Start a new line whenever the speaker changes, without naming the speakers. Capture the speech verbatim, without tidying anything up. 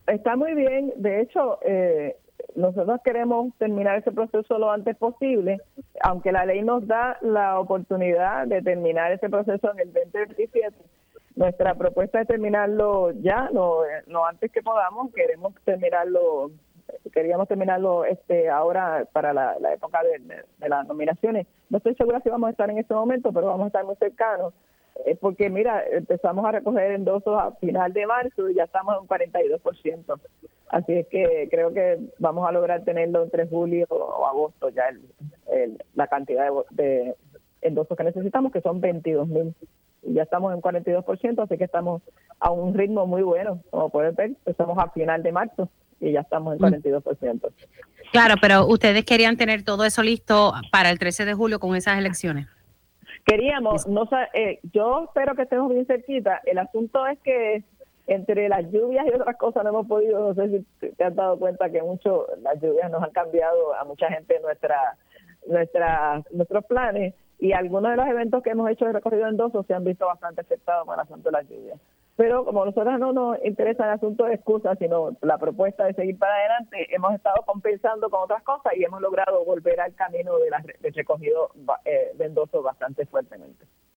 Está muy bien. De hecho, eh, nosotros queremos terminar ese proceso lo antes posible, aunque la ley nos da la oportunidad de terminar ese proceso en el veinte veintisiete. Nuestra propuesta es terminarlo ya, lo, lo antes que podamos. Queremos terminarlo, queríamos terminarlo este ahora para la, la época de, de, de las nominaciones. No estoy segura si vamos a estar en ese momento, pero vamos a estar muy cercanos. Eh, porque mira, empezamos a recoger endosos a final de marzo y ya estamos en un cuarenta y dos por ciento. Así es que creo que vamos a lograr tenerlo entre julio o agosto ya el, el, la cantidad de, de endosos que necesitamos, que son veintidós mil. Y ya estamos en cuarenta y dos por ciento, así que estamos a un ritmo muy bueno. Como pueden ver, estamos a final de marzo y ya estamos en cuarenta y dos por ciento.
Claro, pero ustedes querían tener todo eso listo para el trece de julio con esas elecciones.
Queríamos, no eh, yo espero que estemos bien cerquita. El asunto es que entre las lluvias y otras cosas no hemos podido, no sé si te has dado cuenta que mucho las lluvias nos han cambiado a mucha gente nuestra, nuestra, nuestros planes, y algunos de los eventos que hemos hecho de recorrido en Doso se han visto bastante afectados con el asunto de las lluvias. Pero como a nosotros no nos interesa el asunto de excusas, sino la propuesta de seguir para adelante, hemos estado compensando con otras cosas y hemos logrado volver al camino de la, del recogido eh, de Doso bastante fuertemente.